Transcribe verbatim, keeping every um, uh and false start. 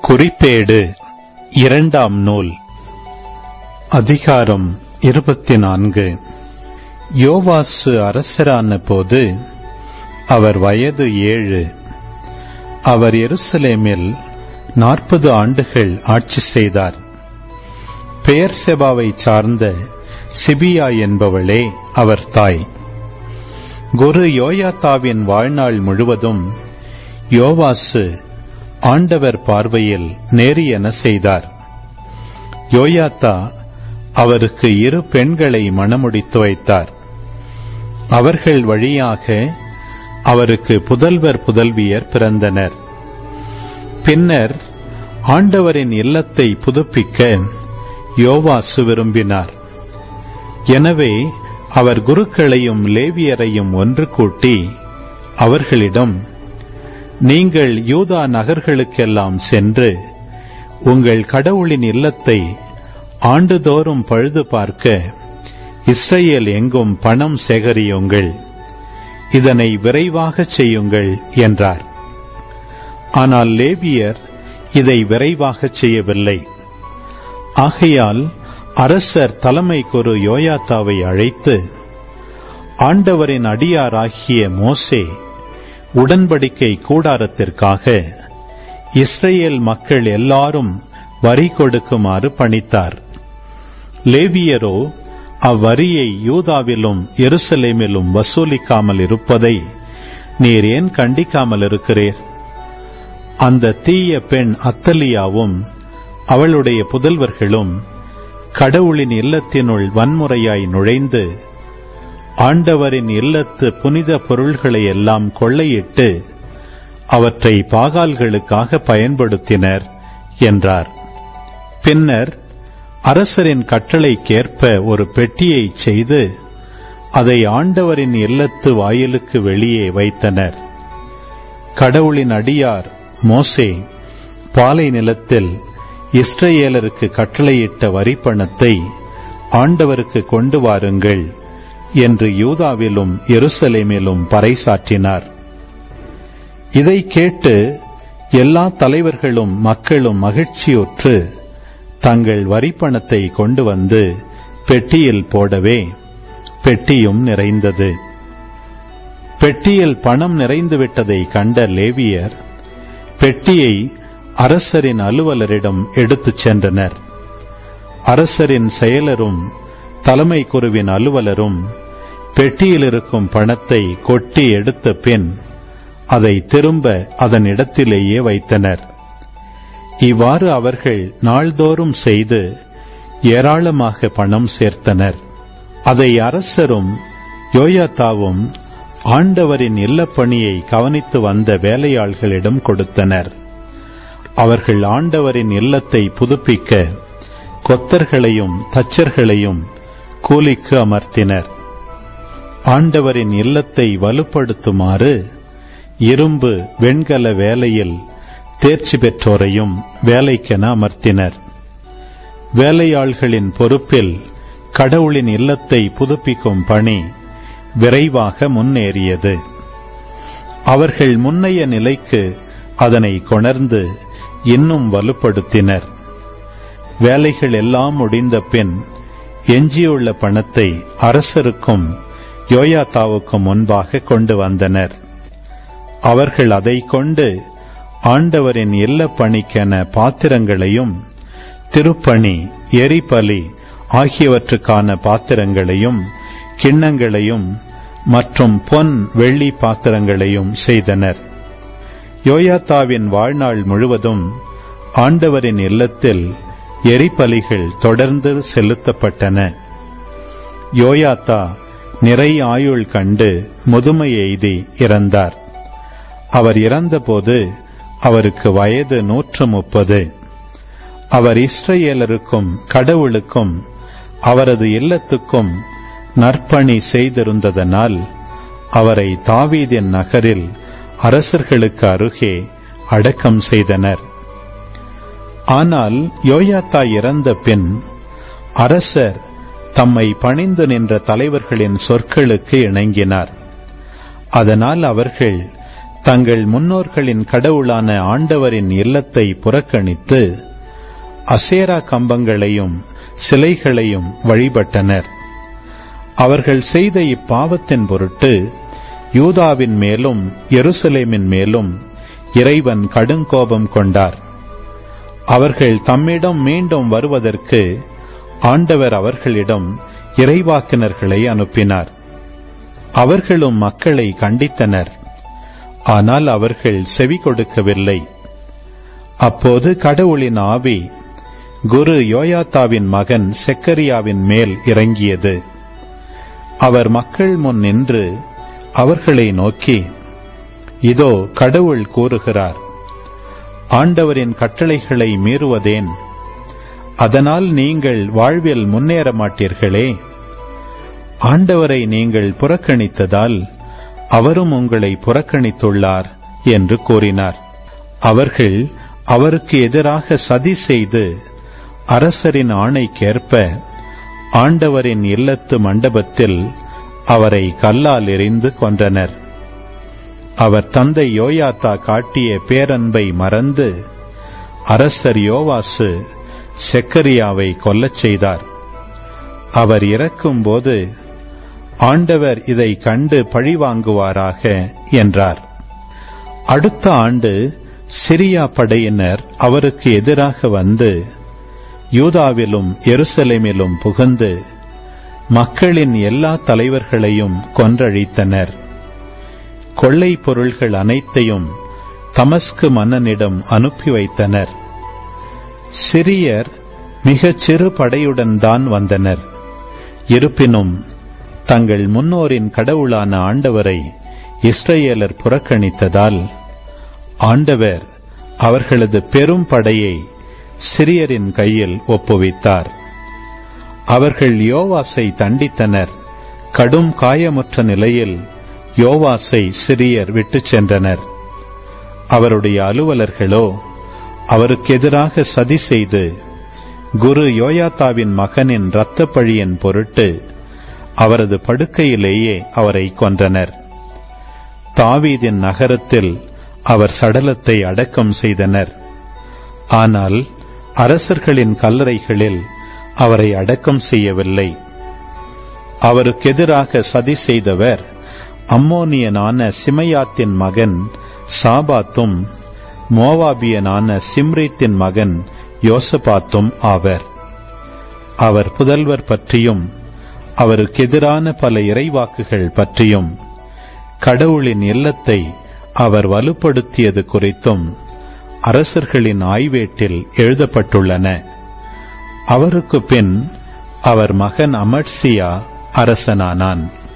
குறிப்பேடு இரண்டாம் நூல் அதிகாரம் இருபத்தி நான்கு. யோவாசு அரசரான போது அவர் வயது ஏழு. அவர் எருசலேமில் நாற்பது ஆண்டுகள் ஆட்சி செய்தார். பெயர்செபாவை சார்ந்த சிபியா என்பவளே அவர் தாய். குரு யோயாத்தாவின் வாழ்நாள் முழுவதும் யோவாசு ஆண்டவர் பார்வையில் நேரியன செய்தார். யோயாத்தா அவருக்கு இரு பெண்களை மணமுடித்து வைத்தார். அவர்கள் வழியாக அவருக்கு புதல்வர் புதல்வியர் பிறந்தனர். பின்னர் ஆண்டவரின் இல்லத்தை புதுப்பிக்க யோவாசு விரும்பினார். எனவே அவர் குருக்களையும் லேவியரையும் ஒன்று கூட்டி அவர்களிடம், நீங்கள் யூதா நகர்களுக்கெல்லாம் சென்று உங்கள் கடவுளின் இல்லத்தை ஆண்டுதோறும் பழுது பார்க்க இஸ்ரேல் எங்கும் பணம் சேகரியுங்கள், இதனை விரைவாக செய்யுங்கள் என்றார். ஆனால் லேவியர் இதை விரைவாக செய்யவில்லை. ஆகையால் அரசர் தலைமை குரு யோயாத்தாவை அழைத்து, ஆண்டவரின் அடியாராகிய மோசே உடன்படிக்கை கூடாரத்திற்காக இஸ்ரேல் மக்கள் எல்லாரும் வரி கொடுக்குமாறு பணித்தார். லேவியரோ அவ்வரியை யூதாவிலும் எருசலேமிலும் வசூலிக்காமல் இருப்பதை நீர் ஏன் கண்டிக்காமல் இருக்கிறீர்? அந்த தீய பெண் அத்தலியாவும் அவளுடைய புதல்வர்களும் கடவுளின் இல்லத்தினுள் வன்முறையாய் நுழைந்து ஆண்டவரின் இல்லத்து புனித பொருள்களை எல்லாம் கொள்ளையிட்டு அவற்றை பாகால்களுக்காக பயன்படுத்தினர் என்றார். பின்னர் அரசரின் கட்டளைக்கேற்ப ஒரு பெட்டியை செய்து அதை ஆண்டவரின் இல்லத்து வாயிலுக்கு வெளியே வைத்தனர். கடவுளின் அடியார் மோசே பாலை நிலத்தில் இஸ்ரேலருக்கு கட்டளையிட்ட வரிப்பணத்தை ஆண்டவருக்கு கொண்டு வாருங்கள் என்று யூதாவிலும் எருசலேமிலும் பறைசாற்றினார். இதை கேட்டு எல்லா தலைவர்களும் மக்களும் மகிழ்ச்சியுற்று தங்கள் வரிப்பணத்தை கொண்டு வந்து பெட்டியில் போடவே பெட்டியும் நிறைந்தது. பெட்டியில் பணம் நிறைந்துவிட்டதை கண்ட லேவியர் பெட்டியை அரசரின் அலுவலரிடம் எடுத்துச் சென்றனர். அரசரின் செயலரும் தலைமை குருவின் அலுவலரும் பெட்டியில் இருக்கும் பணத்தை கொட்டி எடுத்த பின் அதை திரும்ப அதன் இடத்திலேயே வைத்தனர். இவ்வாறு அவர்கள் நாள்தோறும் செய்து ஏராளமாக பணம் சேர்த்தனர். அதை அரசரும் யோயாத்தாவும் ஆண்டவரின் இல்லப்பணியை கவனித்து வந்த வேலையாள்களிடம் கொடுத்தனர். அவர்கள் ஆண்டவரின் இல்லத்தை புதுப்பிக்க கொத்தர்களையும் தச்சர்களையும் கூலிக்கு அமர்த்தினர். ஆண்டவரின் இல்லத்தை வலுப்படுத்துமாறு இரும்பு வெண்கல வேலையில் தேர்ச்சி பெற்றோரையும் வேலைக்கென அமர்த்தினர். வேலையாள்களின் பொறுப்பில் கடவுளின் இல்லத்தை புதுப்பிக்கும் பணி விரைவாக முன்னேறியது. அவர்கள் முன்னைய நிலைக்கு அதனை கொணர்ந்து இன்னும் வலுப்படுத்தினர். வேலைகள் எல்லாம் முடிந்த பின் எஞ்சியுள்ள பணத்தை அரசருக்கும் யோயாத்தாவுக்கும் முன்பாக கொண்டு வந்தனர். அவர்கள் அதை கொண்டு ஆண்டவரின் இல்ல பணிக்கென பாத்திரங்களையும் திருப்பணி எரிபலி ஆகியவற்றுக்கான பாத்திரங்களையும் கிண்ணங்களையும் மற்றும் பொன் வெள்ளி பாத்திரங்களையும் செய்தனர். யோயாத்தாவின் வாழ்நாள் முழுவதும் ஆண்டவரின் இல்லத்தில் எரிபலிகள் தொடர்ந்து செலுத்தப்பட்டன. யோயாத்தா நிறை ஆயுள் கண்டு முதுமை எய்தி இறந்தார். அவர் இறந்தபோது அவருக்கு வயது நூற்று முப்பது. அவர் இஸ்ரேலருக்கும் கடவுளுக்கும் அவரது இல்லத்துக்கும் நற்பணி செய்திருந்ததனால் அவரை தாவீதின் நகரில் அரசர்களுக்கு அருகே அடக்கம் செய்தனர். ஆனால் யோயாத்தா இறந்த பின் அரசர் தம்மை பணிந்து நின்ற தலைவர்களின் சொற்களுக்கு இணங்கினார். அதனால் அவர்கள் தங்கள் முன்னோர்களின் கடவுளான ஆண்டவரின் இல்லத்தை புறக்கணித்து அசேரா கம்பங்களையும் சிலைகளையும் வழிபட்டனர். அவர்கள் செய்த இப்பாவத்தின் பொருட்டு யூதாவின் மேலும் எருசலேமின் மேலும் இறைவன் கடுங்கோபம் கொண்டார். அவர்கள் தம்மிடம் மீண்டும் வருவதற்கு ஆண்டவர் அவர்களிடம் இறைவாக்கினர்களை அனுப்பினார். அவர்களும் மக்களை கண்டித்தனர். ஆனால் அவர்கள் செவி கொடுக்கவில்லை. அப்போது கடவுளின் ஆவி குரு யோயாத்தாவின் மகன் செக்கரியாவின் மேல் இறங்கியது. அவர் மக்கள் முன் நின்று அவர்களை நோக்கி, இதோ கடவுள் கூறுகிறார், ஆண்டவரின் கட்டளைகளை மீறுவதேன்? அதனால் நீங்கள் வாழ்வில் முன்னேற மாட்டீர்களே. ஆண்டவரை நீங்கள் புறக்கணித்ததால் அவரும் உங்களை புறக்கணித்துள்ளார் என்று கூறினார். அவர்கள் அவருக்கு எதிராக சதி செய்து அரசரின் ஆணைக்கேற்ப ஆண்டவரின் இல்லத்து மண்டபத்தில் அவரை கல்லால் எறிந்து கொன்றனர். அவர் தந்தை யோயாத்தா காட்டிய பேரன்பை மறந்து அரசர் யோவாசு செக்கரியாவை கொல்லச் செய்தார். அவர் இறக்கும்போது, ஆண்டவர் இதை கண்டு பழிவாங்குவாராக என்றார். அடுத்த ஆண்டு சிரியா படையினர் அவருக்கு எதிராக வந்து யூதாவிலும் எருசலேமிலும் புகுந்து மக்களின் எல்லா தலைவர்களையும் கொன்றழித்தனர். கொள்ளை பொருள்கள் அனைத்தையும் தமஸ்கு மன்னனிடம் அனுப்பி வைத்தனர். சிரியர் மிகச் சிறு படையுடன் தான் வந்தனர். இருப்பினும் தங்கள் முன்னோரின் கடவுளான ஆண்டவரை இஸ்ரவேலர் புறக்கணித்ததால் ஆண்டவர் அவர்களது பெரும் படையை சிரியரின் கையில் ஒப்புவித்தார். அவர்கள் யோவாசை தண்டித்தனர். கடும் காயமுற்ற நிலையில் யோவாசை சிரியர் விட்டுச் சென்றனர். அவருடைய அலுவலர்களோ அவருக்கு எதிராக சதி செய்து குரு யோயாத்தாவின் மகனின் இரத்தப் பழியின் பொருட்டு அவரது படுக்கையிலேயே அவரை கொன்றனர். தாவீதின் நகரத்தில் அவர் சடலத்தை அடக்கம் செய்தனர். ஆனால் அரசர்களின் கல்லறைகளில் அவரை அடக்கம் செய்யவில்லை. அவருக்கு எதிராக சதி செய்தவர் அம்மோனியனான சிமையாத்தின் மகன் சாபாத்தும் மோவாபியனான சிம்ரீத்தின் மகன் யோசபாத்தும் ஆவர். அவர் புதல்வர் பற்றியும் அவருக்கு எதிரான பல இறைவாக்குகள் பற்றியும் கடவுளின் இல்லத்தை அவர் வலுப்படுத்தியது குறித்தும் அரசர்களின் ஆய்வேட்டில் எழுதப்பட்டுள்ளன. அவருக்கு பின் அவர் மகன் அமட்சியா அரசனானான்.